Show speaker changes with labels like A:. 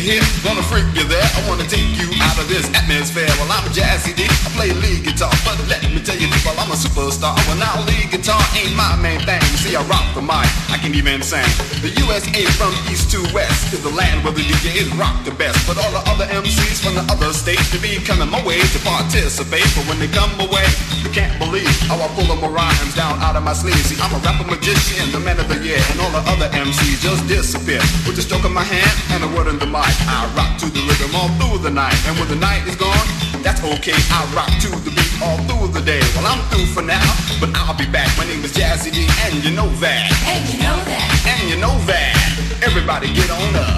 A: here, gonna freak you there. I wanna take you out of this atmosphere. Well, I'm Jazzy D, I play lead guitar, but let me tell you, people, I'm a superstar. Well, now lead guitar ain't my main thing. You see, I rock the mic, I can even sing. The USA from east to west is the land where the DJs rock the best. But all the other MCs from the other states, they be coming my way to participate. But when they come away, you can't believe how I pull them rhymes down out of my sleeve. See, I'm a rapper magician, the man of the year, and all the other MCs just disappear. With the stroke of my hand and a word in the mic, I rock to the rhythm all through the night. And when the night is gone, that's okay, I rock to the beat all through the day. Well, I'm through for now, but I'll be back. My name is Jazzy D, and you know that.
B: And you know that.
A: And you know that. Everybody get on up.